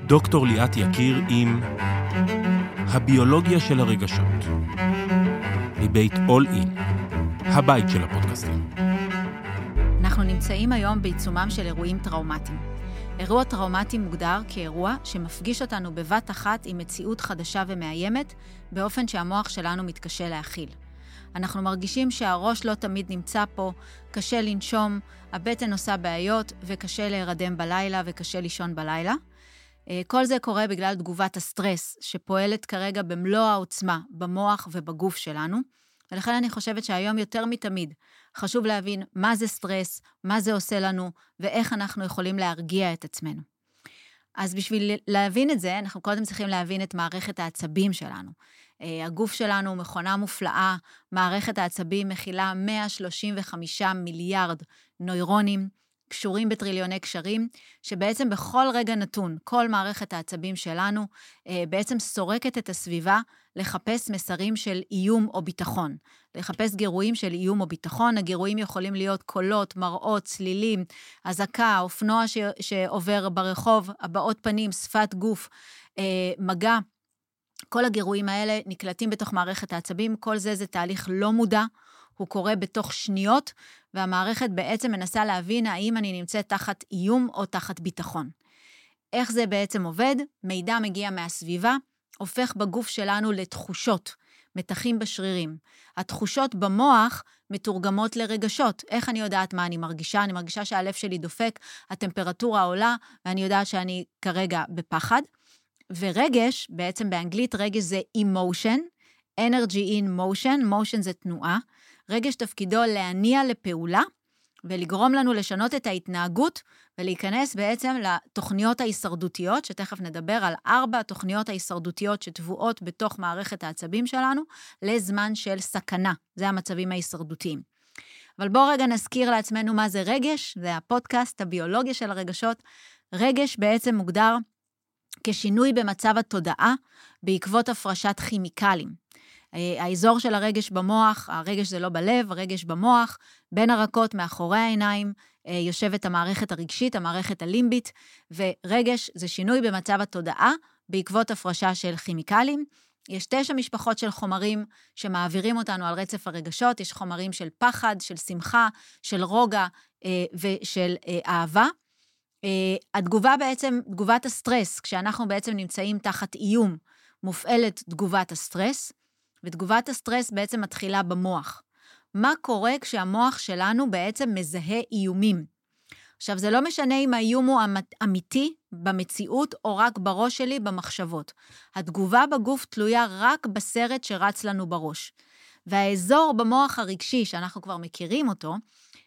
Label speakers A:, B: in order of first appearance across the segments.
A: דוקטור ליאת יקיר עם הביולוגיה של הרגשות, מבית All In, הבית של הפודקאסטים.
B: אנחנו נמצאים היום בעיצומם של אירועים טראומטיים. אירוע טראומטי מוגדר כאירוע שמפגיש אותנו בבת אחת עם מציאות חדשה ומאיימת, באופן שהמוח שלנו מתקשה להכיל. אנחנו מרגישים שהראש לא תמיד נמצא פה, קשה לנשום, הבטן עושה בעיות וקשה להירדם בלילה וקשה לישון בלילה. כל זה קורה בגלל תגובת הסטרס שפועלת כרגע במלוא העוצמה במוח ובגוף שלנו, ולכן אני חושבת שהיום יותר מתמיד חשוב להבין מה זה סטרס, מה זה עושה לנו ואיך אנחנו יכולים להרגיע את עצמנו. אז בשביל להבין את זה, אנחנו קודם צריכים להבין את מערכת העצבים שלנו. הגוף שלנו הוא מכונה מופלאה, מערכת העצבים מכילה 135 מיליארד נוירונים, קשורים בטריליוני קשרים, שבעצם בכל רגע נתון, כל מערכת העצבים שלנו בעצם סורקת את הסביבה לחפש מסרים של איום או ביטחון, לחפש גירויים של איום או ביטחון. הגירויים יכולים להיות קולות, מראות, צלילים, אזעקה, אופנוע שעובר ברחוב, הבעות פנים, שפת גוף, מגע. כל הגירויים האלה נקלטים בתוך מערכת העצבים, כל זה תהליך לא מודע, הוא קורה בתוך שניות, והמערכת בעצם מנסה להבין האם אני נמצאת תחת איום או תחת ביטחון. איך זה בעצם עובד? מידע מגיע מהסביבה, הופך בגוף שלנו לתחושות, מתחים בשרירים. התחושות במוח מתורגמות לרגשות. איך אני יודעת מה אני מרגישה? אני מרגישה שהלב שלי דופק, הטמפרטורה עולה, ואני יודעת שאני כרגע בפחד. ורגש, בעצם באנגלית רגש זה emotion, energy in motion, motion זה תנועה. רגש תפקידו להניע לפעולה, ולגרום לנו לשנות את ההתנהגות, ולהיכנס בעצם לתוכניות ההישרדותיות, שתכף נדבר על 4 תוכניות ההישרדותיות שטבועות בתוך מערכת העצבים שלנו, לזמן של סכנה. זה המצבים ההישרדותיים. אבל בואו רגע נזכיר לעצמנו מה זה רגש, זה הפודקאסט, הביולוגיה של הרגשות. רגש בעצם מוגדר כשינוי במצב התודעה, בעקבות הפרשת כימיקלים. האזור של הרגש במוח, הרגש זה לא בלב, הרגש במוח, בין הרקות מאחורי העיניים, יושבת המערכת הרגשית, המערכת הלימבית, ורגש זה שינוי במצב התודעה, בעקבות הפרשה של כימיקלים. יש 9 משפחות של חומרים שמעבירים אותנו על רצף הרגשות, יש חומרים של פחד, של שמחה, של רוגע ושל אהבה. התגובה בעצם, תגובת הסטרס, כשאנחנו בעצם נמצאים תחת איום, מופעלת תגובת הסטרס, ותגובת הסטרס בעצם מתחילה במוח. מה קורה כשהמוח שלנו בעצם מזהה איומים? עכשיו, זה לא משנה אם האיום הוא אמיתי במציאות, או רק בראש שלי במחשבות. התגובה בגוף תלויה רק בסרט שרץ לנו בראש. והאזור במוח הרגשי, שאנחנו כבר מכירים אותו,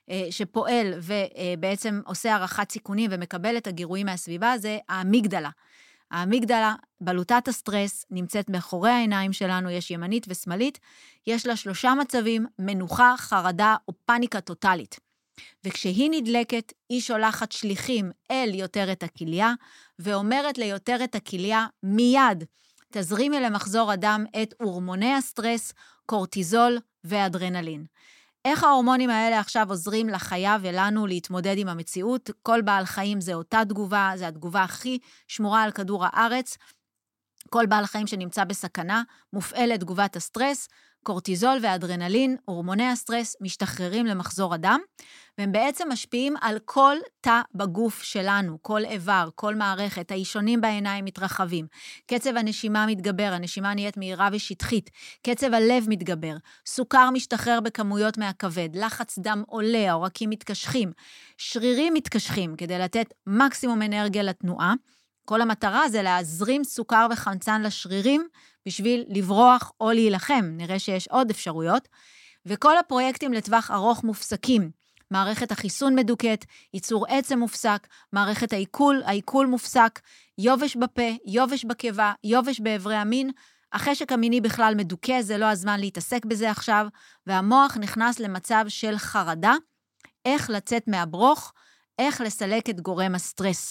B: שפועל ובעצם עושה הערכת סיכונים ומקבל את הגירויים מהסביבה, זה האמיגדלה. האמיגדלה, בלוטת הסטרס, נמצאת מאחורי העיניים שלנו, יש ימנית ושמאלית, יש לה 3 מצבים, מנוחה, חרדה או פאניקה טוטלית. וכשהיא נדלקת, היא שולחת שליחים אל יותרת הכליה, ואומרת ליותרת הכליה, מיד תזרימי למחזור הדם את הורמוני הסטרס, קורטיזול ואדרנלין. איך ההורמונים האלה עכשיו עוזרים לחיה ולנו להתמודד עם המציאות? כל בעל חיים זה אותה תגובה, זה התגובה הכי שמורה על כדור הארץ. כל בעל חיים שנמצא בסכנה, מופעלת תגובת הסטרס, קורטיזול ואדרנלין, הורמוני הסטרס משתחררים למחזור הדם, והם בעצם משפיעים על כל תא בגוף שלנו, כל איבר, כל מערכת, האישונים בעיניים מתרחבים, קצב הנשימה מתגבר, הנשימה נהיית מהירה ושטחית, קצב הלב מתגבר, סוכר משתחרר בכמויות מהכבד, לחץ דם עולה, העורקים מתקשחים, שרירים מתקשחים, כדי לתת מקסימום אנרגיה לתנועה. כל המטרה זה להזרים סוכר וחמצן לשרירים, בשביל לברוח או להילחם. נראה שיש עוד אפשרויות. וכל הפרויקטים לטווח ארוך מופסקים. מערכת החיסון מדוכאת, ייצור עצם מופסק, מערכת העיכול מופסק, יובש בפה, יובש בקיבה, יובש בעברי המין. החשק המיני בכלל מדוכא, זה לא הזמן להתעסק בזה עכשיו, והמוח נכנס למצב של חרדה, איך לצאת מהברוך, איך לסלק את גורם הסטרס.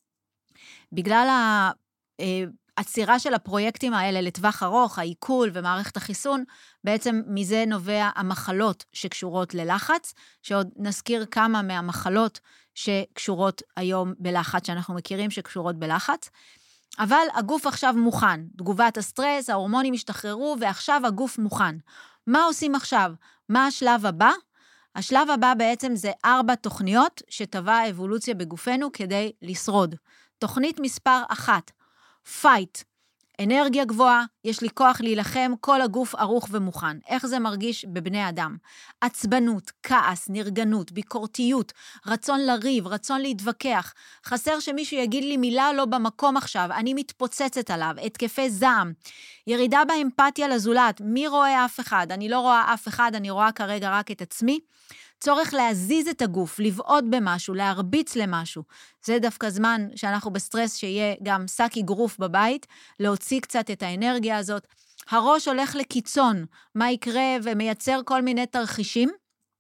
B: בגלל העצירה של הפרויקטים האלה לטווח ארוך, העיכול ומערכת החיסון, בעצם מזה נובע המחלות שקשורות ללחץ, שעוד נזכיר כמה מהמחלות שקשורות היום בלחץ, שאנחנו מכירים שקשורות בלחץ. אבל הגוף עכשיו מוכן. תגובת הסטרס, ההורמונים השתחררו, ועכשיו הגוף מוכן. מה עושים עכשיו? מה השלב הבא? השלב הבא בעצם זה 4 תוכניות שטבע האבולוציה בגופנו כדי לשרוד. תוכנית מספר 1, Fight. אנרגיה גבוהה, יש לי כוח להילחם, כל הגוף ערוך ומוכן. איך זה מרגיש בבני אדם? עצבנות, כעס, נרגנות, ביקורתיות, רצון לריב, רצון להתווכח. חסר שמישהו יגיד לי מילה לא במקום עכשיו, אני מתפוצצת עליו, התקפי זעם. ירידה באמפתיה לזולת, מי רואה אף אחד? אני לא רואה אף אחד, אני רואה כרגע רק את עצמי. צורך להזיז את הגוף, לבעוט במשהו, להרביץ למשהו. זה דווקא זמן שאנחנו בסטרס שיהיה גם שק אגרוף בבית, להוציא קצת את האנרגיה הזאת. הראש הולך לקיצון, מה יקרה ומייצר כל מיני תרחישים.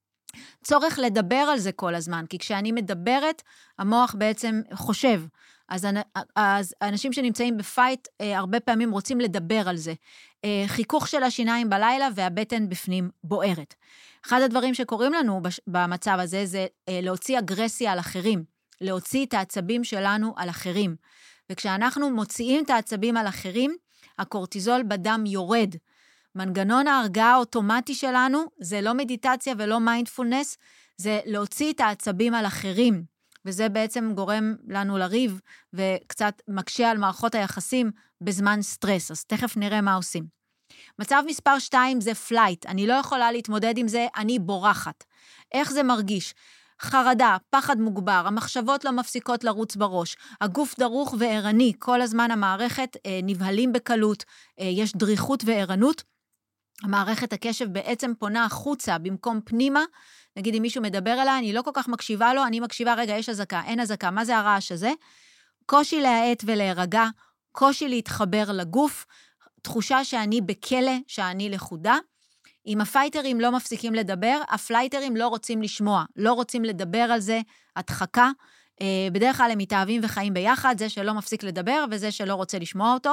B: צורך לדבר על זה כל הזמן, כי כשאני מדברת, המוח בעצם חושב. אז האנשים שנמצאים בפייט, הרבה פעמים רוצים לדבר על זה. חיכוך של השיניים בלילה והבטן בפנים בוערת. אחד הדברים שקורים לנו במצב הזה זה להוציא אגרסיה על אחרים, להוציא את העצבים שלנו על אחרים. וכשאנחנו מוציאים את העצבים על אחרים, הקורטיזול בדם יורד. מנגנון ההרגעה האוטומטי שלנו זה לא מדיטציה ולא מיינדפולנס, זה להוציא את העצבים על אחרים. וזה בעצם גורם לנו לריב וקצת מקשה על מערכות היחסים בזמן סטרס. אז תכף נראה מה עושים. מצב מספר 2 זה פלייט, אני לא יכולה להתמודד עם זה, אני בורחת. איך זה מרגיש? חרדה, פחד מוגבר, המחשבות לא מפסיקות לרוץ בראש, הגוף דרוך וערני, כל הזמן המערכת נבהלים בקלות, יש דריכות וערנות, המערכת הקשב בעצם פונה החוצה במקום פנימה, נגיד אם מישהו מדבר אליי, אני לא כל כך מקשיבה לו, אני מקשיבה, רגע, יש הזקה, אין הזקה, מה זה הרעש הזה? קושי להעט ולהירגע, קושי להתחבר לגוף, תחושה שאני בכלא, שאני לחודה. אם הפייטרים לא מפסיקים לדבר, הפלייטרים לא רוצים לשמוע, לא רוצים לדבר על זה, הדחקה. בדרך כלל הם מתאהבים וחיים ביחד, זה שלא מפסיק לדבר וזה שלא רוצה לשמוע אותו.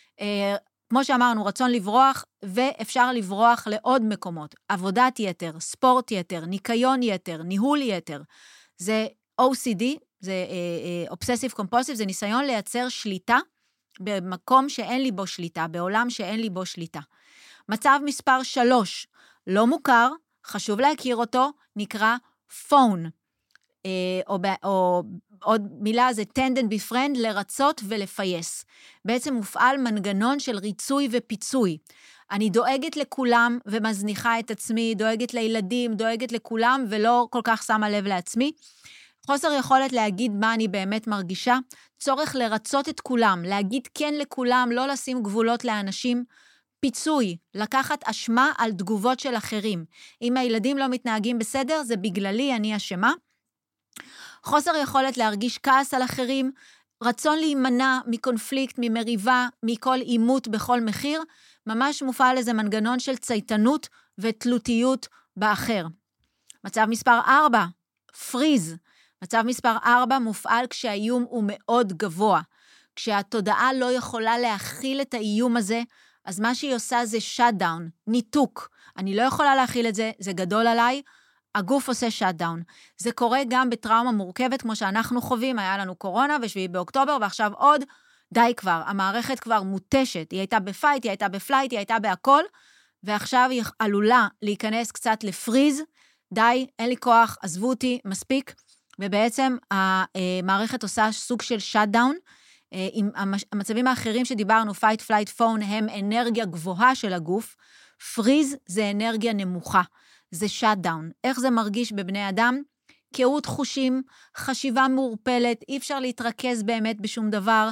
B: כמו שאמרנו, רצון לברוח, ואפשר לברוח לעוד מקומות. עבודת יתר, ספורט יתר, ניקיון יתר, ניהול יתר. זה OCD, זה Obsessive Compulsive, זה ניסיון לייצר שליטה, במקום שאין לי בו שליטה, בעולם שאין לי בו שליטה. מצב מספר 3, לא מוכר, חשוב להכיר אותו, נקרא phone, או עוד מילה זה tend and befriend, לרצות ולפייס. בעצם מופעל מנגנון של ריצוי ופיצוי. אני דואגת לכולם ומזניחה את עצמי, דואגת לילדים, דואגת לכולם ולא כל כך שמה לב לעצמי. חוסר יכולת להגיד מה אני באמת מרגישה, צורך לרצות את כולם, להגיד כן לכולם, לא לשים גבולות לאנשים, פיצוי, לקחת אשמה על תגובות של אחרים. אם הילדים לא מתנהגים בסדר, זה בגללי, אני אשמה. חוסר יכולת להרגיש כעס על אחרים, רצון להימנע מקונפליקט, ממריבה, מכל אימות בכל מחיר, ממש מופעל איזה מנגנון של צייתנות ותלותיות באחר. מצב מספר 4, פריז. מצב מספר 4 מופעל כשהאיום הוא מאוד גבוה. כשהתודעה לא יכולה להכיל את האיום הזה, אז מה שהיא עושה זה shutdown, ניתוק. אני לא יכולה להכיל את זה, זה גדול עליי, הגוף עושה shutdown. זה קורה גם בטראומה מורכבת, כמו שאנחנו חווים, היה לנו קורונה ב7 באוקטובר, ועכשיו עוד, די כבר, המערכת כבר מוטשת, היא הייתה בפייט, היא הייתה בפלייט, היא הייתה בהכל, ועכשיו היא עלולה להיכנס קצת לפריז, די, אין לי כוח, עזבו אותי, מספיק, ובעצם המערכת עושה סוג של shutdown, עם המצבים האחרים שדיברנו, fight, flight, phone, הם אנרגיה גבוהה של הגוף, פריז זה אנרגיה נמוכה, זה shutdown. איך זה מרגיש בבני אדם? קהות חושים, חשיבה מעורפלת, אי אפשר להתרכז באמת בשום דבר,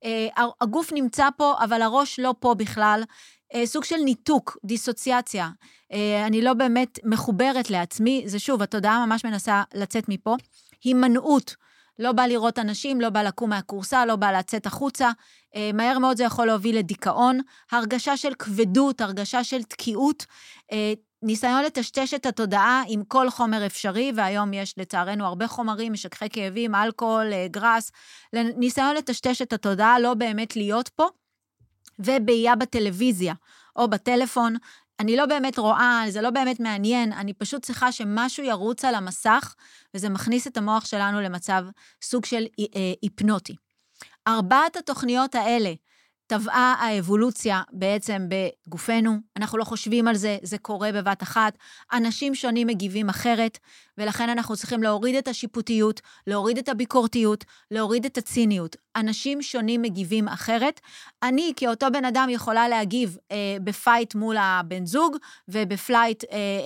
B: הגוף נמצא פה, אבל הראש לא פה בכלל, סוג של ניתוק, דיסוציאציה, אני לא באמת מחוברת לעצמי, זה שוב, התודעה ממש מנסה לצאת מפה, הימנעות, לא בא לראות אנשים, לא בא לקום מהקורסה, לא בא לצאת החוצה, מהר מאוד זה יכול להוביל לדיכאון, הרגשה של כבדות, הרגשה של תקיעות, ניסיון לטשטש את התודעה עם כל חומר אפשרי, והיום יש לצערנו הרבה חומרים, משככי כאבים, אלכוהול, גרס, ניסיון לטשטש את התודעה, לא באמת להיות פה, ובעיה בטלוויזיה או בטלפון, אני לא באמת רואה, זה לא באמת מעניין, אני פשוט צריכה שמשהו ירוץ על המסך, וזה מכניס את המוח שלנו למצב סוג של היפנוטי. 4 התוכניות האלה, טבעה האבולוציה בעצם בגופנו, אנחנו לא חושבים על זה, זה קורה בבת אחת, אנשים שונים מגיבים אחרת, ולכן אנחנו צריכים להוריד את השיפוטיות, להוריד את הביקורתיות, להוריד את הציניות. אנשים שונים מגיבים אחרת, אני כאותו בן אדם יכולה להגיב בפייט מול הבן זוג, ובפלייט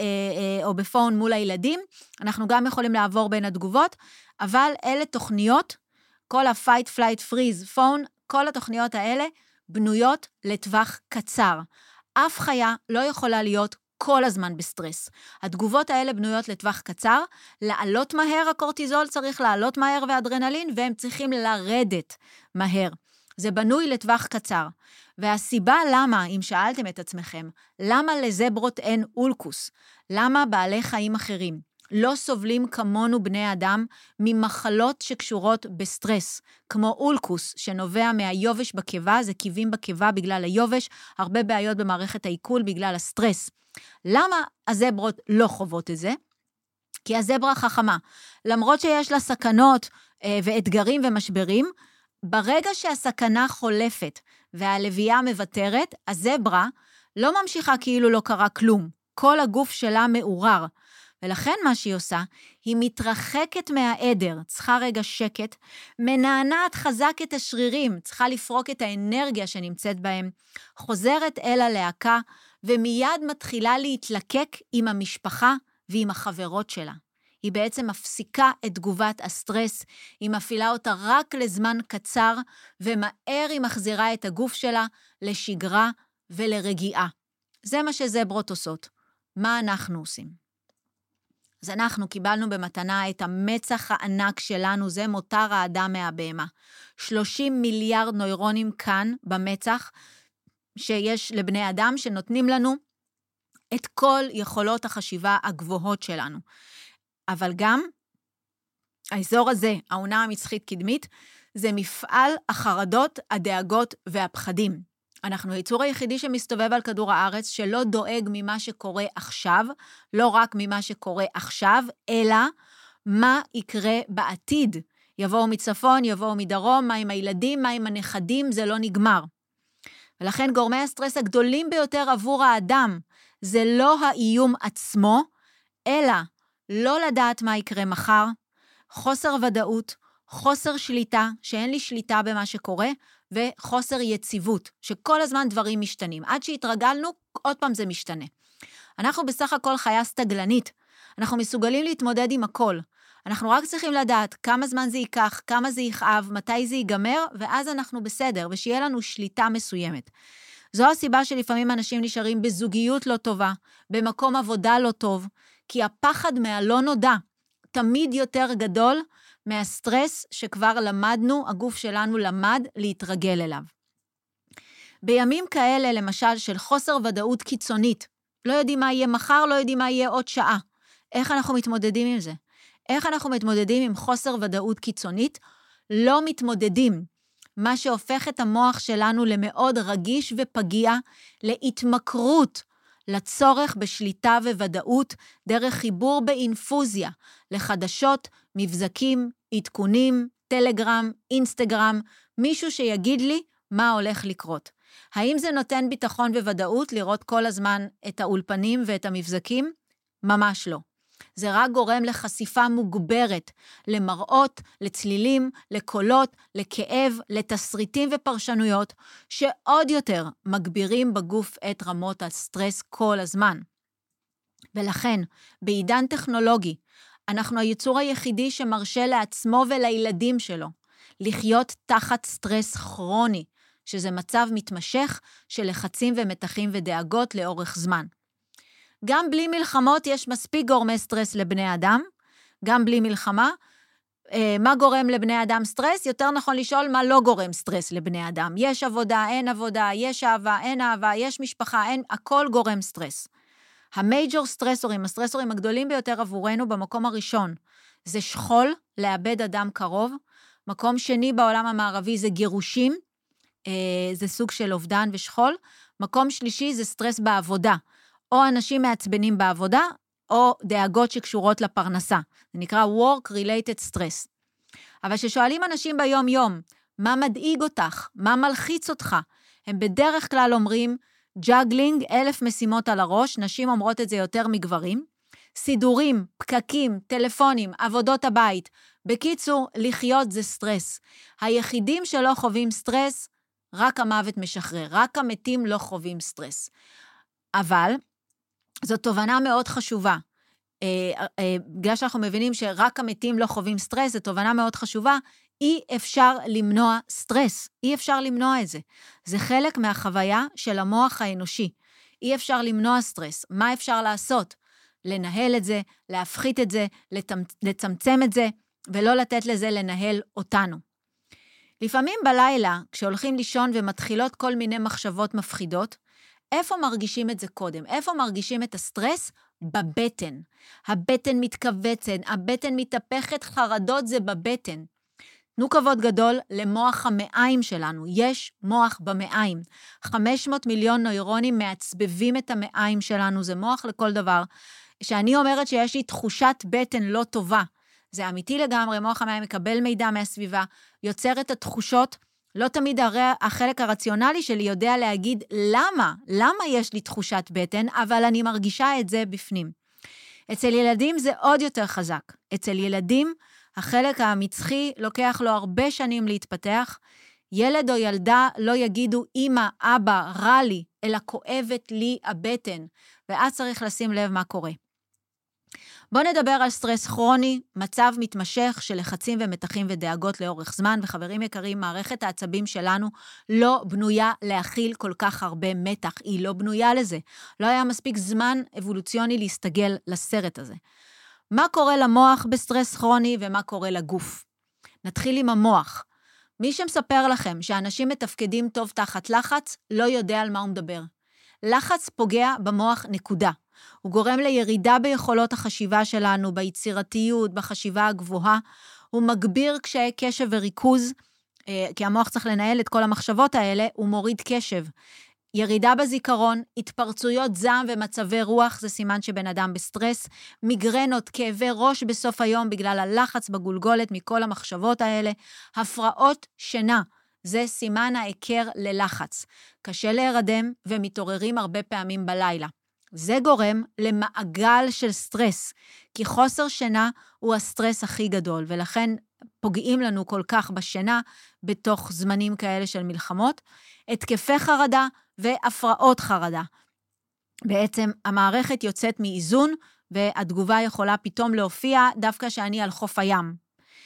B: או בפון מול הילדים, אנחנו גם יכולים לעבור בין התגובות, אבל אלה תוכניות, כל ה-fight, flight, freeze, phone, כל התוכניות האלה, בנויות לטווח קצר. אף חיה לא יכולה להיות כל הזמן בסטרס. התגובות האלה בנויות לטווח קצר, לעלות מהר הקורטיזול צריך לעלות מהר ואדרנלין, והם צריכים לרדת מהר. זה בנוי לטווח קצר. והסיבה למה, אם שאלתם את עצמכם, למה לזברות אין אולקוס? למה בעלי חיים אחרים לא סובלים כמונו בני אדם ממחלות שקשורות בסטרס, כמו אולקוס שנובע מהיובש בקיבה, זה קיבים בקיבה בגלל היובש, הרבה בעיות במערכת העיכול בגלל הסטרס. למה הזברות לא חוות את זה? כי הזברה חכמה. למרות שיש לה סכנות ואתגרים ומשברים, ברגע שהסכנה חולפת והלוויה מבטרת, הזברה לא ממשיכה כאילו לא קרה כלום. כל הגוף שלה מעורר. ולכן מה שהיא עושה, היא מתרחקת מהעדר, צריכה רגע שקט, מנענעת חזק את השרירים, צריכה לפרוק את האנרגיה שנמצאת בהם, חוזרת אל הלהקה, ומיד מתחילה להתלקק עם המשפחה ועם החברות שלה. היא בעצם מפסיקה את תגובת הסטרס, היא מפעילה אותה רק לזמן קצר, ומהר היא מחזירה את הגוף שלה לשגרה ולרגיעה. זה מה שזברות עושות. מה אנחנו עושים? אז אנחנו קיבלנו במתנה את המצח הענק שלנו, זה מותר האדם מהבהמה. 30 מיליארד נוירונים כאן במצח, שיש לבני אדם שנותנים לנו את כל יכולות החשיבה הגבוהות שלנו. אבל גם האזור הזה, העונה המצחית קדמית, זה מפעל החרדות, הדאגות והפחדים. אנחנו היצור היחידי שמסתובב על כדור הארץ, שלא דואג ממה שקורה עכשיו, לא רק ממה שקורה עכשיו, אלא מה יקרה בעתיד. יבואו מצפון, יבואו מדרום, מה עם הילדים, מה עם הנכדים, זה לא נגמר. ולכן גורמי הסטרס הגדולים ביותר עבור האדם, זה לא האיום עצמו, אלא לא לדעת מה יקרה מחר, חוסר ודאות, חוסר שליטה, שאין לי שליטה במה שקורה, וחוסר יציבות, שכל הזמן דברים משתנים. עד שהתרגלנו, עוד פעם זה משתנה. אנחנו בסך הכל חיה סטגלנית, אנחנו מסוגלים להתמודד עם הכל. אנחנו רק צריכים לדעת כמה זמן זה ייקח, כמה זה יכאב, מתי זה ייגמר, ואז אנחנו בסדר, ושיהיה לנו שליטה מסוימת. זו הסיבה שלפעמים אנשים נשארים בזוגיות לא טובה, במקום עבודה לא טוב, כי הפחד מהלא נודע תמיד יותר גדול מהסטרס שכבר למדנו, הגוף שלנו למד להתרגל אליו. בימים כאלה, למשל, של חוסר ודאות קיצונית, לא יודעים מה יהיה מחר, לא יודעים מה יהיה עוד שעה. איך אנחנו מתמודדים עם זה? איך אנחנו מתמודדים עם חוסר ודאות קיצונית? לא מתמודדים. מה שהופך את המוח שלנו למאוד רגיש ופגיע, להתמכרות, לצורך בשליטה וודאות, דרך חיבור באינפוזיה, לחדשות, מבזקים, עדכונים, טלגרם, אינסטגרם, מישהו שיגיד לי מה הולך לקרות. האם זה נותן ביטחון וודאות לראות כל הזמן את האולפנים ואת המבזקים? ממש לא. זה רק גורם לחשיפה מוגברת, למראות, לצלילים, לקולות, לכאב, לתסריטים ופרשנויות, שעוד יותר מגבירים בגוף את רמות הסטרס כל הזמן. ולכן, בעידן טכנולוגי, אנחנו היצור היחידי שמרשה לעצמו ולילדים שלו, לחיות תחת סטרס כרוני, שזה מצב מתמשך של לחצים ומתחים ודאגות לאורך זמן. גם בלי מלחמות יש מספיק גורמי סטרס לבני אדם, גם בלי מלחמה. מה גורם לבני אדם סטרס? יותר נכון לשאול מה לא גורם סטרס לבני אדם. יש עבודה, אין עבודה, יש אהבה, אין אהבה, יש משפחה, אין, הכל גורם סטרס. המייג'ור סטרסורים, הסטרסורים הגדולים ביותר עבורנו במקום הראשון, זה שכול, לאבד אדם קרוב. מקום שני בעולם המערבי זה גירושים, זה סוג של אובדן ושכול. מקום שלישי זה סטרס בעבודה. או אנשים מעצבנים בעבודה, או דאגות שקשורות לפרנסה. זה נקרא work-related stress. אבל ששואלים אנשים ביום יום, מה מדאיג אותך? מה מלחיץ אותך? הם בדרך כלל אומרים, ג'אגלינג, 1,000 משימות על הראש, נשים אומרות את זה יותר מגברים, סידורים, פקקים, טלפונים, עבודות הבית. בקיצור, לחיות זה סטרס. היחידים שלא חווים סטרס, רק המוות משחרר, רק המתים לא חווים סטרס. אבל זו תובנה מאוד חשובה. בגלל שאנחנו מבינים שרק המתים לא חווים סטרס, זו תובנה מאוד חשובה, אי אפשר למנוע סטרס, אי אפשר למנוע את זה. זה חלק מהחוויה של המוח האנושי. אי אפשר למנוע סטרס. מה אפשר לעשות? לנהל את זה, להפחית את זה, לצמצם את זה, ולא לתת לזה לנהל אותנו. לפעמים בלילה, כשהולכים לישון ומתחילות כל מיני מחשבות מפחידות, איפה מרגישים את זה קודם? איפה מרגישים את הסטרס? בבטן. הבטן מתכווצת, הבטן מתהפכת, חרדות זה בבטן. תנו כבוד גדול למוח המעיים שלנו. יש מוח במעיים. 500 מיליון נוירונים מעצבבים את המעיים שלנו, זה מוח לכל דבר. שאני אומרת שיש לי תחושת בטן לא טובה. זה אמיתי לגמרי, מוח המעיים מקבל מידע מהסביבה, יוצר את התחושות, לא תמיד הרי החלק הרציונלי שלי יודע להגיד למה יש לי תחושת בטן, אבל אני מרגישה את זה בפנים. אצל ילדים זה עוד יותר חזק. אצל ילדים, החלק המצחי לוקח לו הרבה שנים להתפתח, ילד או ילדה לא יגידו, אמא, אבא, רע לי, אלא כואבת לי הבטן, ואז צריך לשים לב מה קורה. בואו נדבר על סטרס כרוני, מצב מתמשך של לחצים ומתחים ודאגות לאורך זמן, וחברים יקרים, מערכת העצבים שלנו לא בנויה להכיל כל כך הרבה מתח, היא לא בנויה לזה. לא היה מספיק זמן אבולוציוני להסתגל לסרט הזה. מה קורה למוח בסטרס כרוני ומה קורה לגוף? נתחיל עם המוח. מי שמספר לכם שאנשים מתפקדים טוב תחת לחץ, לא יודע על מה הוא מדבר. לחץ פוגע במוח נקודה. הוא גורם לירידה ביכולות החשיבה שלנו, ביצירתיות, בחשיבה הגבוהה. הוא מגביר קשיי קשב וריכוז, כי המוח צריך לנהל את כל המחשבות האלה, הוא מוריד קשב. ירידה בזיכרון, התפרצויות זעם ומצבי רוח, זה סימן שבן אדם בסטרס, מיגרנות, כאבי ראש בסוף היום בגלל הלחץ בגולגולת מכל המחשבות האלה, הפרעות שינה, זה סימן ההיכר ללחץ. קשה להירדם ומתעוררים הרבה פעמים בלילה. זה גורם למעגל של סטרס, כי חוסר שינה הוא הסטרס הכי גדול, ולכן פוגעים לנו כל כך בשינה בתוך זמנים כאלה של מלחמות, התקפי חרדה והפרעות חרדה. בעצם המערכת יוצאת מאיזון, והתגובה יכולה פתאום להופיע דווקא שאני על חוף הים.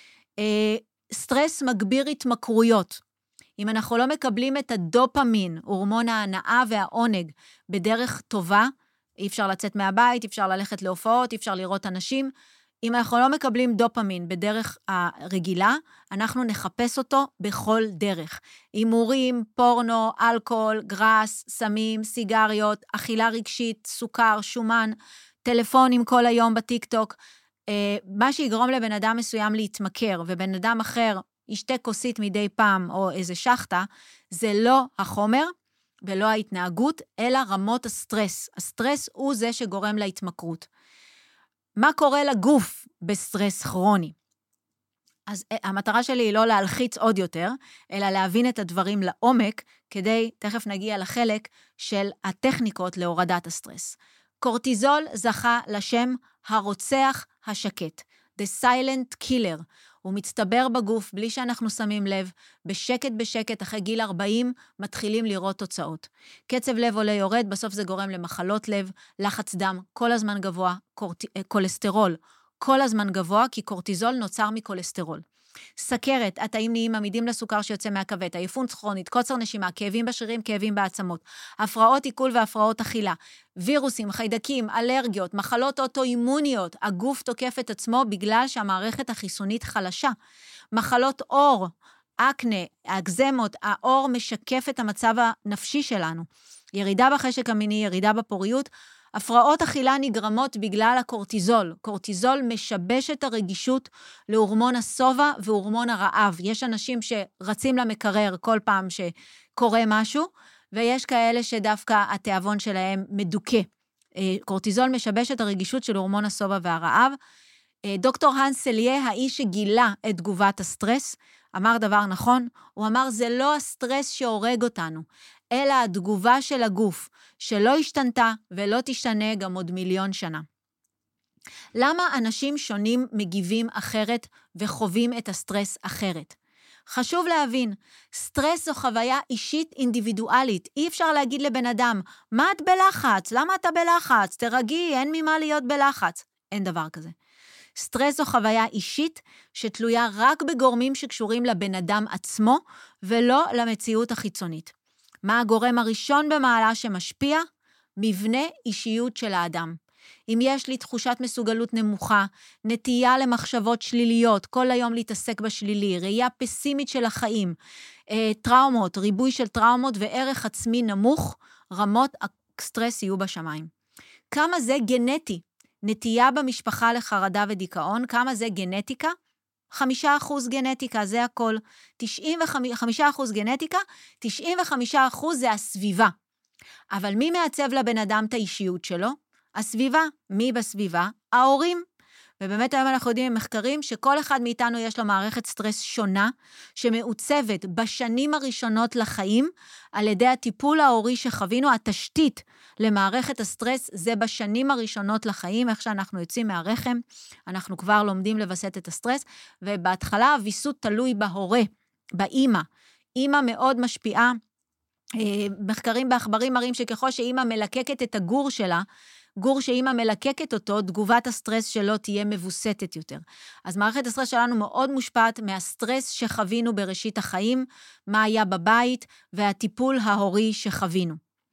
B: סטרס מגביר התמכרויות. אם אנחנו לא מקבלים את הדופמין, הורמון ההנאה והעונג, בדרך טובה, אי אפשר לצאת מהבית, אי אפשר ללכת להופעות, אי אפשר לראות אנשים. אם אנחנו לא מקבלים דופמין בדרך הרגילה, אנחנו נחפש אותו בכל דרך. הימורים, פורנו, אלכוהול, גראס, סמים, סיגריות, אכילה רגשית, סוכר, שומן, טלפונים כל היום בטיק-טוק. מה שיגרום לבן אדם מסוים להתמכר, ובן אדם אחר ישתה כוסית מדי פעם או איזה שחטה, זה לא החומר, ולא ההתנהגות, אלא רמות הסטרס. הסטרס הוא זה שגורם להתמכרות. מה קורה לגוף בסטרס כרוני? אז המטרה שלי היא לא להלחיץ עוד יותר, אלא להבין את הדברים לעומק, כדי, תכף נגיע לחלק של הטכניקות להורדת הסטרס. קורטיזול זכה לשם הרוצח השקט, The Silent Killer. הוא מצטבר בגוף בלי שאנחנו שמים לב, בשקט, אחרי גיל 40 מתחילים לראות תוצאות. קצב לב עולה יורד, בסוף זה גורם למחלות לב, לחץ דם, כל הזמן גבוה, קולסטרול, כל הזמן גבוה, כי קורטיזול נוצר מקולסטרול. סכרת, התאים נהיים עמידים לסוכר שיוצא מהכבד, עייפות כרונית, קוצר נשימה, כאבים בשרירים, כאבים בעצמות, הפרעות עיכול והפרעות אכילה, וירוסים, חיידקים, אלרגיות, מחלות אוטואימוניות, הגוף תוקף את עצמו בגלל שהמערכת החיסונית חלשה. מחלות עור, אקנה, אקזמות, העור משקף את המצב הנפשי שלנו. ירידה בחשק המיני, ירידה בפוריות, הפרעות אכילה נגרמות בגלל הקורטיזול. קורטיזול משבש את הרגישות להורמון הסובה והורמון הרעב. יש אנשים שרצים למקרר כל פעם שקורה משהו, ויש כאלה שדווקא התיאבון שלהם מדוכא. קורטיזול משבש את הרגישות של הורמון הסובה והרעב. דוקטור הנס סליה, האיש שגילה את תגובת הסטרס, אמר דבר נכון, הוא אמר, זה לא הסטרס שהורג אותנו, אלא התגובה של הגוף, שלא השתנתה ולא תשתנה גם עוד 1,000,000 שנה. למה אנשים שונים מגיבים אחרת וחווים את הסטרס אחרת? חשוב להבין, סטרס זו חוויה אישית אינדיבידואלית. אי אפשר להגיד לבן אדם, מה את בלחץ? למה אתה בלחץ? תרגי, אין ממה להיות בלחץ. אין דבר כזה. סטרס זו חוויה אישית שתלויה רק בגורמים שקשורים לבן אדם עצמו, ולא למציאות החיצונית. מה הגורם הראשון במעלה שמשפיע? מבנה אישיות של האדם. אם יש לי תחושת מסוגלות נמוכה, נטייה למחשבות שליליות, כל היום להתעסק בשלילי, ראייה פסימית של החיים, טראומות, ריבוי של טראומות וערך עצמי נמוך, רמות הסטרס יהיו בשמיים. כמה זה גנטי? נטייה במשפחה לחרדה ודיכאון, כמה זה גנטיקה? 5% גנטיקה, זה הכל. 95% גנטיקה, 95% זה הסביבה. אבל מי מעצב לבן אדם את האישיות שלו? הסביבה. מי בסביבה? ההורים. ובאמת היום אנחנו יודעים במחקרים שכל אחד מאיתנו יש לו מערכת סטרס שונה, שמעוצבת בשנים הראשונות לחיים, על ידי הטיפול ההורי שחווינו, התשתית למערכת הסטרס, זה בשנים הראשונות לחיים, איך שאנחנו יוצאים מהרחם, אנחנו כבר לומדים לבסט את הסטרס, ובהתחלה הוויסות תלוי בהורה, באמא. אמא מאוד משפיעה, מחקרים בעכברים מראים שככל שאמא מלקקת את הגור שלה, גור שאמא מלקקת אותו, תגובת הסטרס שלו תהיה מבוסתת יותר. אז מערכת הסטרס שלנו מאוד מושפעת מהסטרס שחווינו בראשית החיים, מה היה בבית, והטיפול ההורי שחווינו.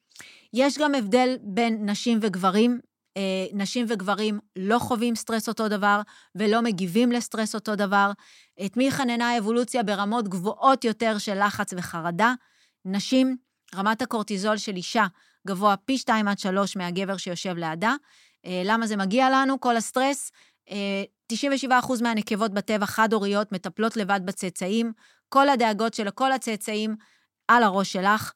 B: יש גם הבדל בין נשים וגברים, נשים וגברים לא חווים סטרס אותו דבר, ולא מגיבים לסטרס אותו דבר. את מי חננה האבולוציה ברמות גבוהות יותר של לחץ וחרדה? נשים, רמת הקורטיזול של אישה, גבוה פי 2-3 מהגבר שיושב לידה. למה זה מגיע לנו? כל הסטרס, 97% מהנקבות בטבע חד-הוריות מטפלות לבד בצאצאים, כל הדאגות של כל הצאצאים על הראש שלך.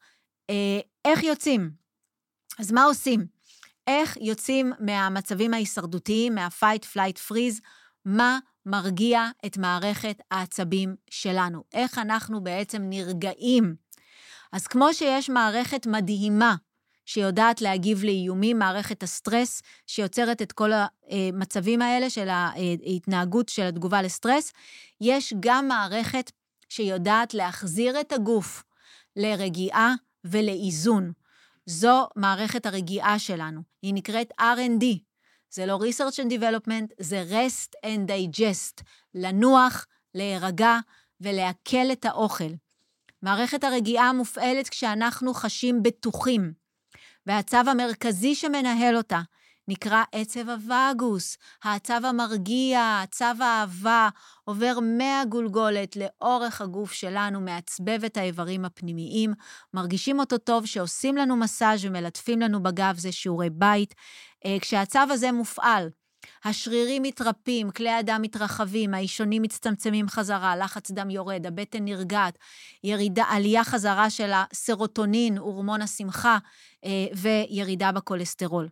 B: איך יוצאים? אז מה עושים? איך יוצאים מהמצבים ההישרדותיים, מה-fight, flight, freeze? מה מרגיע את מערכת העצבים שלנו? איך אנחנו בעצם נרגעים? אז כמו שיש מערכת מדהימה, שיודעת להגיב לאיומים, מערכת הסטרס, שיוצרת את כל המצבים האלה של ההתנהגות של התגובה לסטרס, יש גם מערכת שיודעת להחזיר את הגוף לרגיעה ולאיזון. זו מערכת הרגיעה שלנו. היא נקראת R&D. זה לא Research and Development, זה Rest and Digest. לנוח, להירגע ולהקל את האוכל. מערכת הרגיעה מופעלת כשאנחנו חשים בטוחים. והצו המרכזי שמנהל אותה נקרא עצב הווגוס, הצו המרגיע, צו האהבה, עובר מהגולגולת לאורך הגוף שלנו, מעצבב את האיברים הפנימיים, מרגישים אותו טוב שעושים לנו מסאז' ומלטפים לנו בגב, זה שיעורי בית. כשהצו הזה מופעל, השרירים מתרפים, כלי הדם מתרחבים, האישונים מצטמצמים חזרה, לחץ דם יורד, הבטן נרגעת, ירידה, עלייה חזרה של הסרוטונין, הורמון השמחה, וירידה בקולסטרול.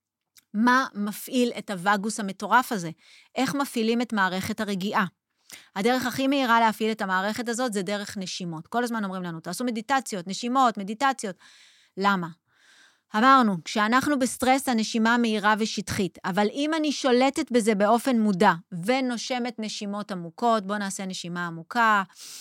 B: מה מפעיל את הווגוס המטורף הזה? איך מפעילים את מערכת הרגיעה? הדרך הכי מהירה להפעיל את המערכת הזאת זה דרך נשימות. כל הזמן אומרים לנו, תעשו מדיטציות, נשימות, מדיטציות. למה? אמרנו, כשאנחנו בסטרס הנשימה מהירה ושטחית, אבל אם אני שולטת בזה באופן מודע ונושמת נשימות עמוקות, בואו נעשה נשימה עמוקה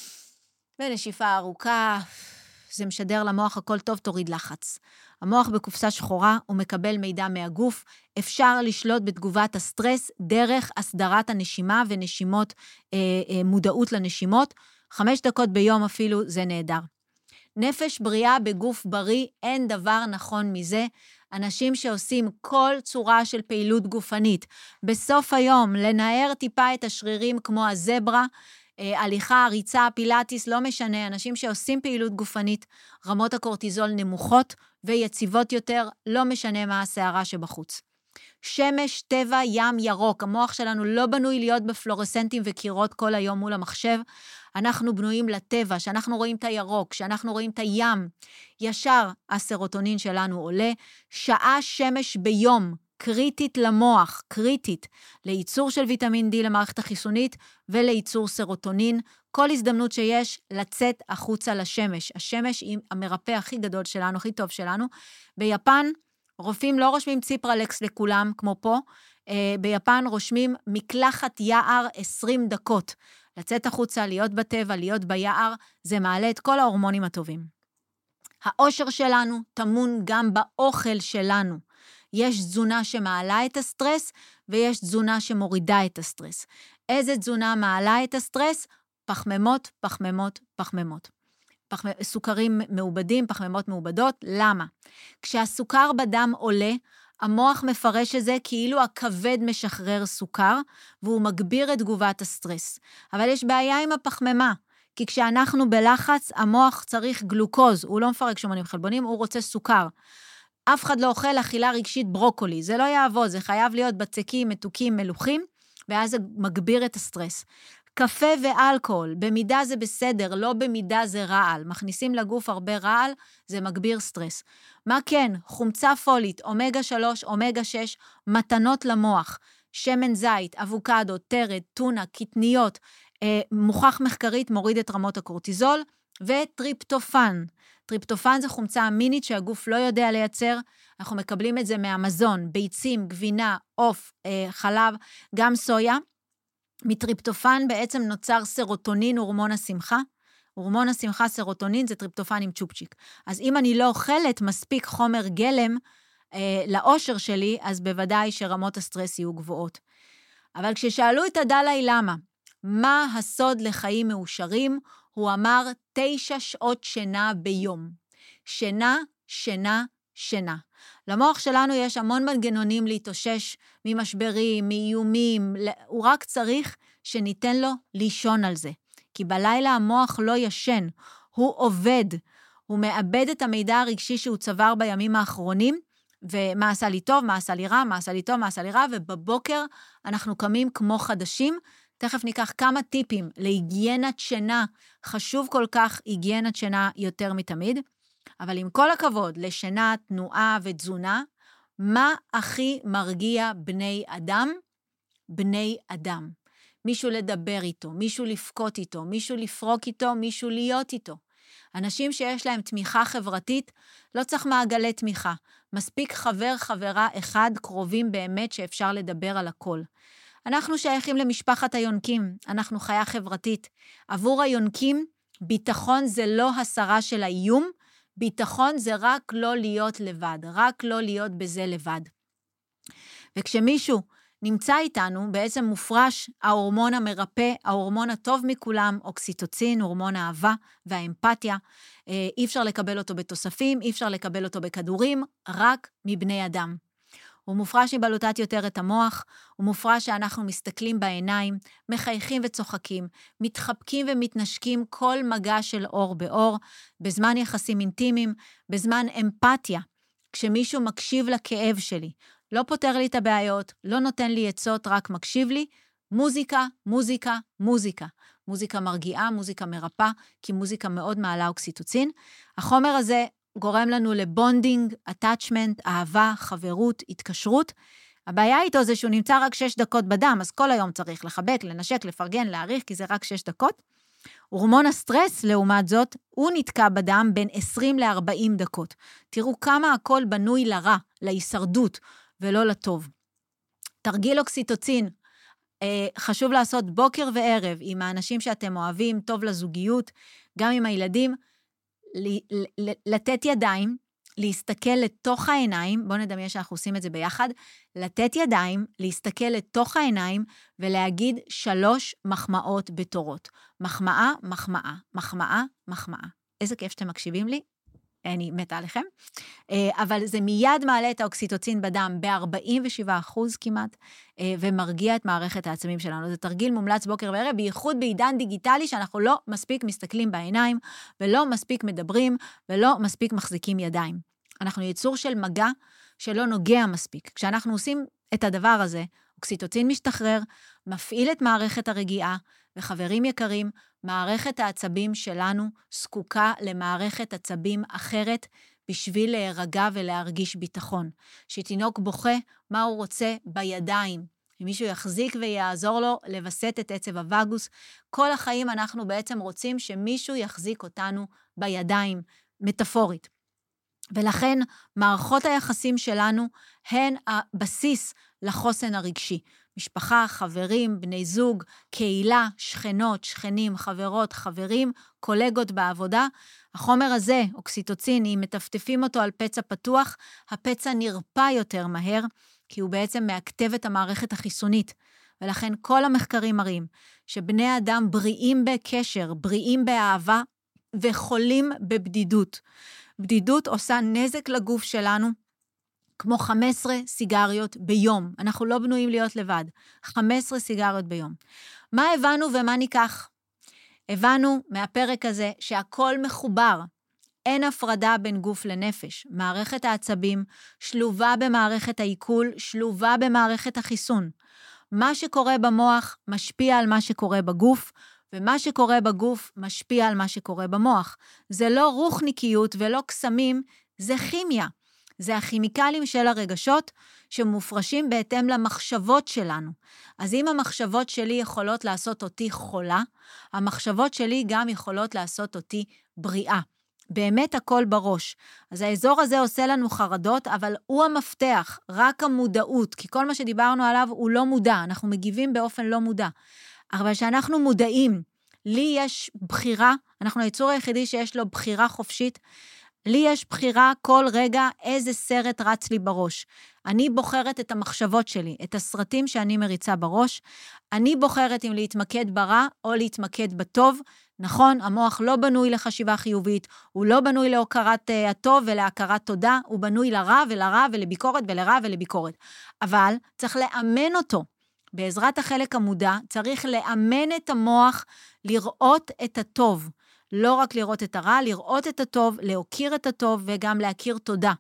B: ונשיפה ארוכה, זה משדר למוח הכל טוב, תוריד לחץ. המוח בקופסה שחורה, הוא מקבל מידע מהגוף, אפשר לשלוט בתגובת הסטרס דרך הסדרת הנשימה ונשימות, מודעות לנשימות, 5 דקות ביום אפילו זה נהדר. נפש בריאה בגוף בריא, אין דבר נכון מזה. אנשים שעושים כל צורה של פעילות גופנית, בסוף היום לנער טיפה את השרירים כמו הזברה, הליכה, ריצה, פילאטיס, לא משנה, אנשים שעושים פעילות גופנית, רמות הקורטיזול נמוכות ויציבות יותר, לא משנה מה השערה שבחוץ. שמש, טבע, ים, ירוק, המוח שלנו לא בנוי להיות בפלורסנטים וקירות כל היום מול המחשב, אנחנו בנויים לטבע, שאנחנו רואים את הירוק, שאנחנו רואים את הים, ישר הסרוטונין שלנו עולה, שעה שמש ביום קריטית למוח, קריטית לייצור של ויטמין D למערכת החיסונית ולייצור סרוטונין. כל הזדמנות שיש לצאת החוצה לשמש. השמש היא המרפא הכי גדול שלנו, הכי טוב שלנו. ביפן רופאים לא רושמים ציפרלקס לכולם, כמו פה. ביפן רושמים מקלחת יער 20 דקות. לצאת החוצה, להיות בטבע, להיות ביער, זה מעלה את כל ההורמונים הטובים. האושר שלנו טמון גם באוכל שלנו. יש תזונה שמעלה את הסטרס, ויש תזונה שמורידה את הסטרס. איזה תזונה מעלה את הסטרס? פחמימות, פחמימות, פחמימות. סוכרים מעובדים, פחמימות מעובדות. למה? כשהסוכר בדם עולה, המוח מפרש את זה כאילו הכבד משחרר סוכר, והוא מגביר את תגובת הסטרס. אבל יש בעיה עם הפחמימה, כי כשאנחנו בלחץ, המוח צריך גלוקוז, הוא לא מפרק שומנים חלבונים, הוא רוצה סוכר. אף אחד לא אוכל אכילה רגשית ברוקולי, זה לא יעבוד, זה חייב להיות בצקים, מתוקים, מלוכים, ואז זה מגביר את הסטרס. קפה ואלכוהול, במידה זה בסדר, לא במידה זה רעל. מכניסים לגוף הרבה רעל, זה מגביר סטרס. מה כן? חומצה פולית, אומגה 3, אומגה 6, מתנות למוח, שמן זית, אבוקדו, טרד, טונה, קטניות, מוכח מחקרית מוריד את רמות הקורטיזול, וטריפטופן. טריפטופן זה חומצה אמינית שהגוף לא יודע לייצר, אנחנו מקבלים את זה מהמזון, ביצים, גבינה, עוף, חלב, גם סויה. מטריפטופן בעצם נוצר סרוטונין, הורמון השמחה. הורמון השמחה, סרוטונין, זה טריפטופן עם צ'ופצ'יק. אז אם אני לא אוכלת מספיק חומר גלם לאושר שלי, אז בוודאי שרמות הסטרס יהיו גבוהות. אבל כששאלו את הדלאי למה, מה הסוד לחיים מאושרים? הוא אמר 9 שעות שינה ביום. שינה, שינה, שינה. למוח שלנו יש המון מנגנונים להתאושש ממשברים, מאיומים, הוא רק צריך שניתן לו לישון על זה. כי בלילה המוח לא ישן, הוא עובד, הוא מאבד את המידע הרגשי שהוא צבר בימים האחרונים, ומה עשה לי טוב, מה עשה לי רע, מה עשה לי טוב, מה עשה לי רע, ובבוקר אנחנו קמים כמו חדשים. תכף ניקח כמה טיפים להיגיינת שינה, חשוב כל כך היגיינת שינה יותר מתמיד, אבל עם כל הכבוד לשינה, תנועה ותזונה, מה הכי מרגיע בני אדם? בני אדם. מישהו לדבר איתו, מישהו לפקות איתו, מישהו לפרוק איתו, מישהו להיות איתו. אנשים שיש להם תמיכה חברתית, לא צריך מעגלי תמיכה. מספיק חבר, חברה אחד, קרובים באמת שאפשר לדבר על הכל. אנחנו שייכים למשפחת היונקים, אנחנו חיה חברתית. עבור היונקים, ביטחון זה לא הסרה של האיום, ביטחון זה רק לא להיות לבד, רק לא להיות בזה לבד. וכשמישהו נמצא איתנו, בעצם מופרש ההורמון המרפא, ההורמון הטוב מכולם, אוקסיטוצין, הורמון האהבה והאמפתיה. אי אפשר לקבל אותו בתוספים, אי אפשר לקבל אותו בכדורים, רק מבני אדם. הוא מופרש מבלוטת יותר את המוח, הוא מופרש שאנחנו מסתכלים בעיניים, מחייכים וצוחקים, מתחבקים ומתנשקים כל מגע של אור באור, בזמן יחסים אינטימיים, בזמן אמפתיה, כשמישהו מקשיב לכאב שלי, לא פותר לי את הבעיות, לא נותן לי עצות, רק מקשיב לי, מוזיקה, מוזיקה, מוזיקה. מוזיקה מרגיעה, מוזיקה מרפא, כי מוזיקה מאוד מעלה אוקסיטוצין. החומר הזה גורם לנו לבונדינג, אטאצ'מנט, אהבה, חברות, התקשרות. הבעיה איתו זה שהוא נמצא רק 6 דקות בדם, אז כל היום צריך לחבק, לנשק, לפרגן, להעריך, כי זה רק 6 דקות. הורמון הסטרס, לעומת זאת, הוא נתקע בדם בין 20 ל-40 דקות. תראו כמה הכל בנוי לרע, להישרדות, ולא לטוב. תרגיל אוקסיטוצין, חשוב לעשות בוקר וערב עם האנשים שאתם אוהבים, טוב לזוגיות, גם עם הילדים, לתת ידיים, להסתכל לתוך העיניים, בואו נדמיין שאנחנו עושים את זה ביחד, לתת ידיים, להסתכל לתוך העיניים, ולהגיד 3 מחמאות בתורות. מחמאה, מחמאה, מחמאה, מחמאה. איזה כיף שאתם מקשיבים לי, אני מתה עליכם. אבל זה מיד מעלה את האוקסיטוצין בדם ב-47% כמעט, ומרגיע את מערכת העצמים שלנו. זה תרגיל מומלץ בוקר וערב, בייחוד בעידן דיגיטלי, שאנחנו לא מספיק מסתכלים בעיניים, ולא מספיק מדברים, ולא מספיק מחזיקים ידיים. אנחנו יצור של מגע שלא נוגע מספיק. כשאנחנו עושים את הדבר הזה, אוקסיטוצין משתחרר, מפעיל את מערכת הרגיעה, וחברים יקרים, מערכת העצבים שלנו זקוקה למערכת עצבים אחרת בשביל להירגע ולהרגיש ביטחון. שתינוק בוכה, מה הוא רוצה? בידיים. אם מישהו יחזיק ויעזור לו לבסט את עצב הווגוס, כל החיים אנחנו בעצם רוצים שמישהו יחזיק אותנו בידיים, מטאפורית. ולכן מערכות היחסים שלנו הן הבסיס לחוסן הרגשי. משפחה, חברים, בני זוג, קהילה, שכנות, שכנים, חברות, חברים, קולגות בעבודה. החומר הזה, אוקסיטוצין, אם מטפטפים אותו על פצע פתוח, הפצע נרפא יותר מהר, כי הוא בעצם מאקטב את המערכת החיסונית. ולכן כל המחקרים מראים שבני אדם בריאים בקשר, בריאים באהבה וחולים בבדידות. בדידות עושה נזק לגוף שלנו, כמו 15 סיגריות ביום. אנחנו לא בנויים להיות לבד. 15 סיגריות ביום. מה הבנו ומה ניקח? הבנו מהפרק הזה שהכל מחובר. אין הפרדה בין גוף לנפש. מערכת העצבים שלובה במערכת העיכול, שלובה במערכת החיסון. מה שקורה במוח משפיע על מה שקורה בגוף, ומה שקורה בגוף משפיע על מה שקורה במוח. זה לא רוחניקיות ולא קסמים, זה כימיה. זה הכימיקלים של הרגשות שמופרשים בהתאם למחשבות שלנו. אז אם המחשבות שלי יכולות לעשות אותי חולה, המחשבות שלי גם יכולות לעשות אותי בריאה. באמת הכל בראש. אז האזור הזה עושה לנו חרדות, אבל הוא המפתח, רק המודעות, כי כל מה שדיברנו עליו הוא לא מודע, אנחנו מגיבים באופן לא מודע. אבל שאנחנו מודעים, לי יש בחירה, אנחנו היצור היחידי שיש לו בחירה חופשית, לי יש בחירה כל רגע איזה סרט רץ לי בראש. אני בוחרת את המחשבות שלי, את הסרטים שאני מריצה בראש. אני בוחרת אם להתמקד ברע או להתמקד בטוב. נכון, המוח לא בנוי לחשיבה חיובית, הוא לא בנוי להוקרת הטוב ולהכרת תודה, הוא בנוי לרע ולרע ולביקורת ולרע ולביקורת. אבל צריך לאמן אותו. בעזרת החלק המודע צריך לאמן את המוח לראות את הטוב. לא רק לראות את הרע, לראות את הטוב, להוקיר את הטוב וגם להכיר תודה.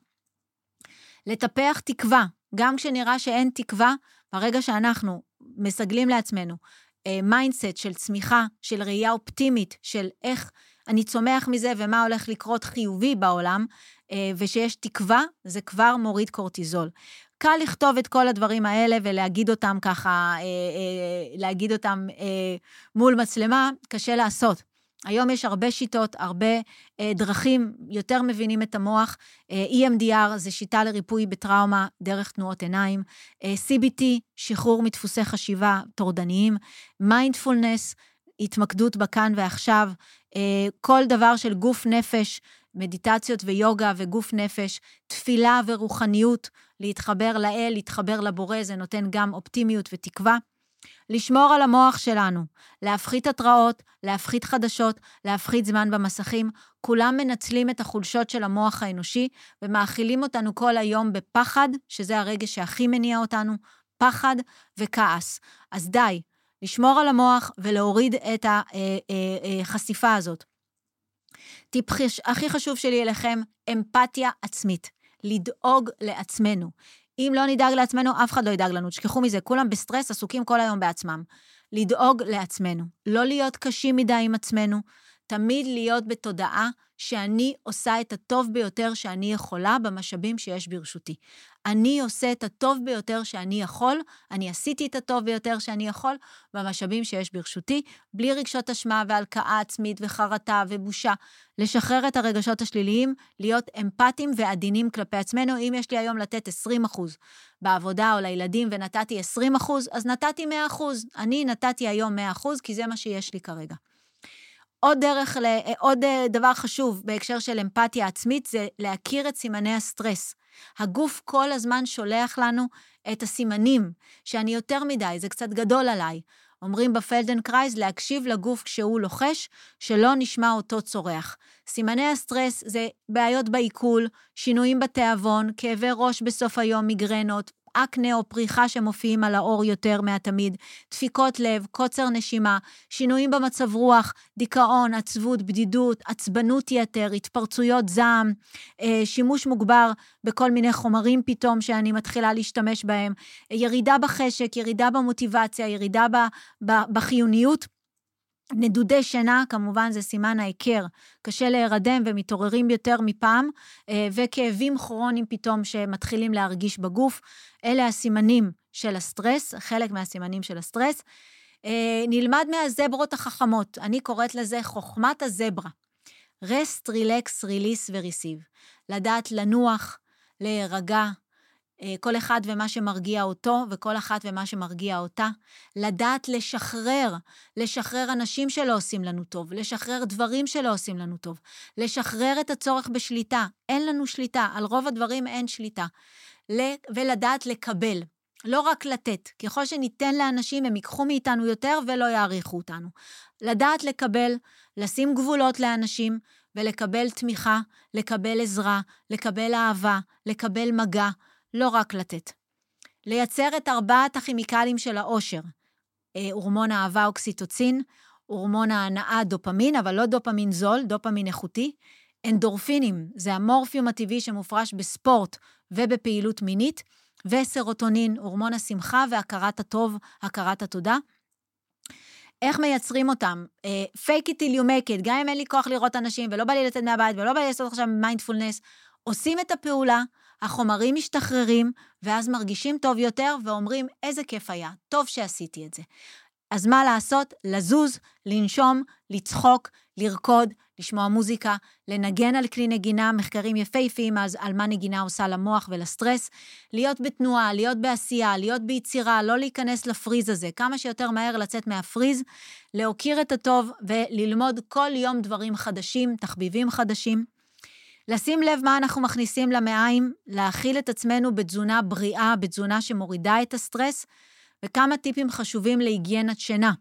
B: לטפח תקווה, גם כשנראה שאין תקווה, ברגע שאנחנו מסגלים לעצמנו מיינדסט של צמיחה, של ראייה אופטימית, של איך אני צומח מזה ומה הולך לקרות חיובי בעולם, ושיש תקווה, זה כבר מוריד קורטיזול. קל לכתוב את כל הדברים האלה ולהגיד אותם ככה, להגיד אותם מול מצלמה, קשה לעשות. היום יש הרבה שיטות, הרבה דרכים, יותר מבינים את המוח. EMDR זה שיטה לריפוי בטראומה דרך תנועות עיניים. CBT, שחרור מדפוסי חשיבה טורדניים. מיינדפולנס, התמקדות בכאן ועכשיו. כל דבר של גוף נפש, מדיטציות ויוגה וגוף נפש. תפילה ורוחניות, להתחבר לאל, להתחבר לבורא, זה נותן גם אופטימיות ותקווה. לשמור על המוח שלנו, להפחית התראות, להפחית חדשות, להפחית זמן במסכים, כולם מנצלים את החולשות של המוח האנושי, ומאכילים אותנו כל היום בפחד, שזה הרגש שהכי מניע אותנו, פחד וכעס. אז די, לשמור על המוח ולהוריד את החשיפה הזאת. טיפ הכי חשוב שלי אליכם, אמפתיה עצמית, לדאוג לעצמנו. אם לא נדאג לעצמנו, אף אחד לא ידאג לנו. תשכחו מזה, כולם בסטרס, עסוקים כל היום בעצמם. לדאוג לעצמנו. לא להיות קשים מדי עם עצמנו, תמיד להיות בתודעה שאני עושה את הטוב ביותר שאני יכולה במשאבים שיש ברשותי. אני עושה את הטוב ביותר שאני יכול, אני עשיתי את הטוב ביותר שאני יכול במשאבים שיש ברשותי, בלי רגשות אשמה והלקאה עצמית וחרטה ובושה. לשחרר את הרגשות השליליים, להיות אמפתיים ועדינים כלפי עצמנו. אם יש לי היום לתת 20% בעבודה או לילדים ונתתי 20%, אז נתתי 100%. אני נתתי היום 100%, כי זה מה שיש לי כרגע. עוד דבר חשוב בהקשר של אמפתיה עצמית, זה להכיר את סימני הסטרס. הגוף כל הזמן שולח לנו את הסימנים, שאני יותר מדי, זה קצת גדול עליי. אומרים בפלדנקרייז, להקשיב לגוף כשהוא לוחש, שלא נשמע אותו צורח. סימני הסטרס זה בעיות בעיכול, שינויים בתיאבון, כאבי ראש בסוף היום, מיגרנות, אקנה או פריחה שמופיעים על האור יותר מהתמיד, דפיקות לב, קוצר נשימה, שינויים במצב רוח, דיכאון, עצבות, בדידות, עצבנות יתר, התפרצויות זעם, שימוש מוגבר בכל מיני חומרים פתאום שאני מתחילה להשתמש בהם, ירידה בחשק, ירידה במוטיבציה, ירידה בחיוניות, נדודי שינה, כמובן זה סימן ההיכר, קשה להירדם ומתעוררים יותר מפעם, וכאבים כרוניים פתאום שמתחילים להרגיש בגוף, אלה הסימנים של הסטרס, חלק מהסימנים של הסטרס. נלמד מהזברות החכמות, אני קוראת לזה חוכמת הזברה. rest, relax, release ו-receive. לדעת לנוח, להירגע, כל אחד ומה שמרגיע אותו, וכל אחת ומה שמרגיע אותה. לדעת לשחרר אנשים שלא עושים לנו טוב, לשחרר דברים שלא עושים לנו טוב, לשחרר את הצורך בשליטה. אין לנו שליטה, על רוב הדברים אין שליטה. ולדעת לקבל, לא רק לתת. ככל שניתן לאנשים, הם ייקחו מאיתנו יותר ולא יעריכו אותנו. לדעת לקבל, לשים גבולות לאנשים, ולקבל תמיכה, לקבל עזרה, לקבל אהבה, לקבל מגע, לא רק לתת. לייצר את 4 הכימיקלים של האושר, הורמון האהבה אוקסיטוצין, הורמון ההנאה דופמין, אבל לא דופמין זול, דופמין איכותי, אנדורפינים, זה המורפיום הטבעי שמופרש בספורט ובפעילות מינית, וסרוטונין, הורמון השמחה והכרת הטוב, הכרת התודה. איך מייצרים אותם? fake it till you make it, גם אם אין לי כוח לראות אנשים, ולא בא לי לצאת מהבית, ולא בא לי לעשות עכשיו מיינדפולנס, עושים את הפעולה, החומרים משתחררים, ואז מרגישים טוב יותר, ואומרים, איזה כיף היה, טוב שעשיתי את זה. אז מה לעשות? לזוז, לנשום, לצחוק, לרקוד, לשמוע מוזיקה, לנגן על כלי נגינה, מחקרים יפהפיים, אז על מה נגינה עושה למוח ולסטרס, להיות בתנועה, להיות בעשייה, להיות ביצירה, לא להיכנס לפריז הזה, כמה שיותר מהר לצאת מהפריז, להוקיר את הטוב וללמוד כל יום דברים חדשים, תחביבים חדשים, לשים לב מה אנחנו מכניסים למעיים, להאכיל את עצמנו בתזונה בריאה, בתזונה שמורידה את הסטרס, וכמה טיפים חשובים להיגיינת שינה.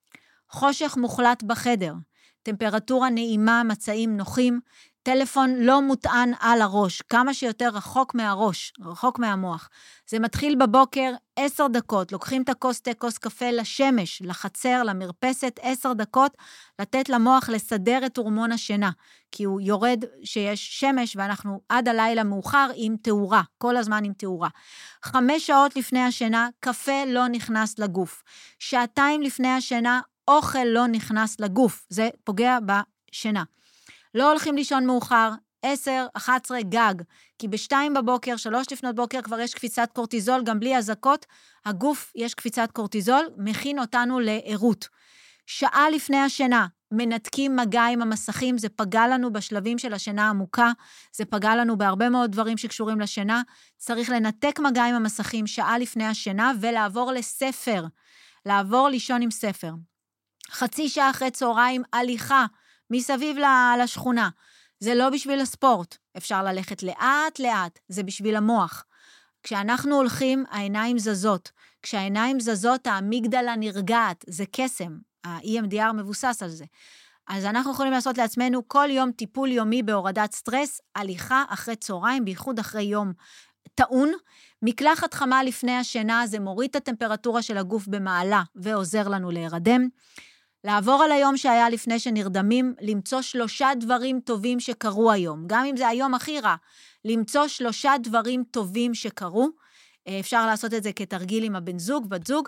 B: חושך מוחלט בחדר, טמפרטורה נעימה, מצעים נוחים, טלפון לא מוטען על הראש, כמה שיותר רחוק מהראש, רחוק מהמוח. זה מתחיל בבוקר 10 דקות, לוקחים את הכוס, כוס קפה לשמש, לחצר, למרפסת, 10 דקות, לתת למוח לסדר את הורמון השינה, כי הוא יורד שיש שמש, ואנחנו עד הלילה מאוחר עם תאורה, כל הזמן עם תאורה. 5 שעות לפני השינה, קפה לא נכנס לגוף. 2 שעות לפני השינה, אוכל לא נכנס לגוף, זה פוגע בשינה. לא הולכים לישון מאוחר, 10, 11 גג, כי ב2 בבוקר, 3 לפנות בוקר כבר יש קפיצת קורטיזול, גם בלי הזקות, הגוף יש קפיצת קורטיזול, מכין אותנו לעירות. שעה לפני השינה, מנתקים מגע עם המסכים, זה פגע לנו בשלבים של השינה העמוקה, זה פגע לנו בהרבה מאוד דברים שקשורים לשינה, צריך לנתק מגע עם המסכים שעה לפני השינה, ולעבור לספר, לעבור לישון עם ספר. חצי שעה אחרי צהריים, הליכה, מסביב לשכונה. זה לא בשביל הספורט, אפשר ללכת לאט לאט, זה בשביל המוח. כשאנחנו הולכים, העיניים זזות. כשהעיניים זזות, האמיגדלה נרגעת, זה קסם. ה-EMDR מבוסס על זה. אז אנחנו יכולים לעשות לעצמנו כל יום טיפול יומי בהורדת סטרס, הליכה אחרי צהריים, בייחוד אחרי יום טעון. מקלחת חמה לפני השינה, זה מוריד את הטמפרטורה של הגוף במעלה, ועוזר לנו להירדם. לעבור על היום שהיה לפני שנרדמים, למצוא 3 דברים טובים שקרו היום. גם אם זה היום הכי רע, למצוא 3 דברים טובים שקרו. אפשר לעשות את זה כתרגיל עם הבן זוג, בת זוג,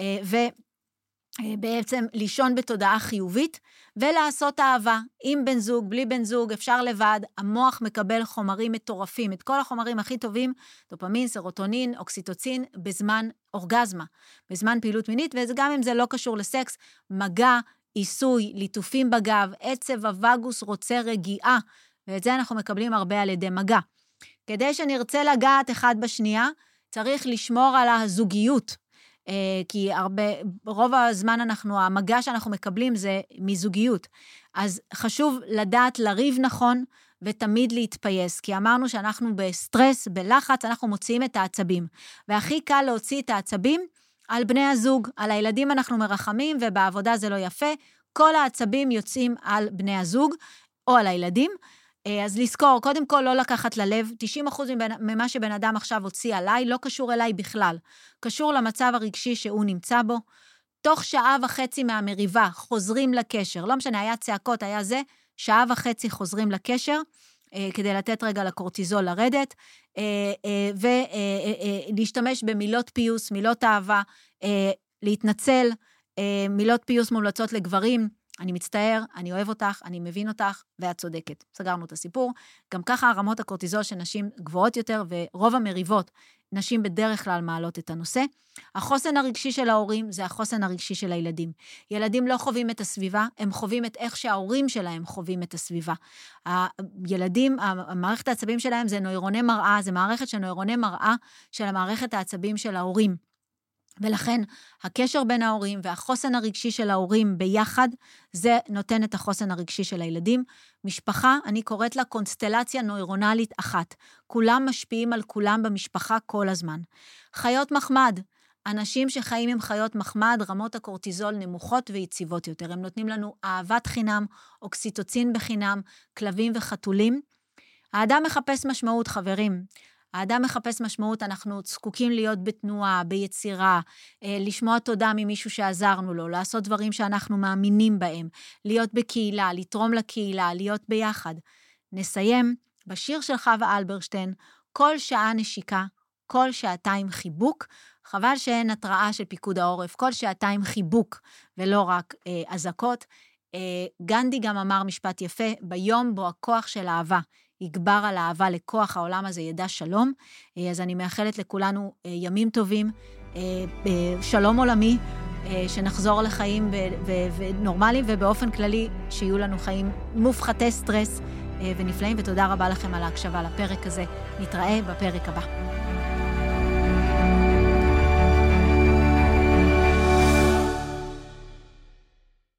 B: ובעצם לישון בתודעה חיובית, ולעשות אהבה עם בן זוג, בלי בן זוג, אפשר לבד, המוח מקבל חומרים מטורפים, את כל החומרים הכי טובים, דופמין, סרוטונין, אוקסיטוצין, בזמן אורגזמה, בזמן פעילות מינית, וגם אם זה לא קשור לסקס, מגע, עיסוי, ליטופים בגב, עצב הווגוס רוצה רגיעה, ואת זה אנחנו מקבלים הרבה על ידי מגע. כדי שנרצה לגעת אחד בשנייה, צריך לשמור על הזוגיות, כי רוב הזמן המגע שאנחנו מקבלים זה מזוגיות. אז חשוב לדעת לריב נכון ותמיד להתפייס, כי אמרנו שאנחנו בסטרס, בלחץ, אנחנו מוציאים את העצבים. והכי קל להוציא את העצבים על בני הזוג, על הילדים אנחנו מרחמים, ובעבודה זה לא יפה, כל העצבים יוצאים על בני הזוג או על הילדים, אז לזכור, קודם כל לא לקחת ללב, 90% ממה שבן אדם עכשיו הוציא עליי, לא קשור אליי בכלל, קשור למצב הרגשי שהוא נמצא בו, תוך 1.5 שעה מהמריבה חוזרים לקשר, לא משנה, היה צעקות, היה זה, 1.5 שעה חוזרים לקשר, כדי לתת רגע לקורטיזול לרדת, ולהשתמש במילות פיוס, מילות אהבה, להתנצל, מילות פיוס מומלצות לגברים, אני מצטער, אני אוהב אותך, אני מבין אותך, ואת צודקת. סגרנו את הסיפור. גם ככה הרמות הקורטיזול של נשים גבוהות יותר, ורוב המריבות, נשים בדרך כלל מעלות את הנושא. החוסן הרגשי של ההורים זה החוסן הרגשי של הילדים. ילדים לא חווים את הסביבה, הם חווים את איך שההורים שלהם חווים את הסביבה. הילדים, המערכת העצבים שלהם זה נוירוני מראה, זה מערכת של נוירוני מראה של המערכת העצבים של ההורים. ולכן הקשר בין ההורים והחוסן הרגשי של ההורים ביחד, זה נותן את החוסן הרגשי של הילדים. משפחה, אני קוראת לה קונסטלציה נוירונלית אחת. כולם משפיעים על כולם במשפחה כל הזמן. חיות מחמד, אנשים שחיים עם חיות מחמד, רמות הקורטיזול נמוכות ויציבות יותר. הם נותנים לנו אהבת חינם, אוקסיטוצין בחינם, כלבים וחתולים. האדם מחפש משמעות, חברים. האדם מחפש משמעות, אנחנו זקוקים להיות בתנועה, ביצירה, לשמוע תודה ממישהו שעזרנו לו, לעשות דברים שאנחנו מאמינים בהם, להיות בקהילה, לתרום לקהילה, להיות ביחד. נסיים בשיר של חווה אלברשטיין, כל שעה נשיקה, כל שעתיים חיבוק, חבל שאין התראה של פיקוד העורף, כל שעתיים חיבוק ולא רק אזעקות. גנדי גם אמר משפט יפה, ביום בו הכוח של אהבה, יגבר על האהבה לכוח העולם הזה ידע שלום, אז אני מאחלת לכולנו ימים טובים, שלום עולמי, שנחזור לחיים ונורמליים, ובאופן כללי שיהיו לנו חיים מופחתי סטרס ונפלאים, ותודה רבה לכם על ההקשבה לפרק הזה, נתראה בפרק הבא.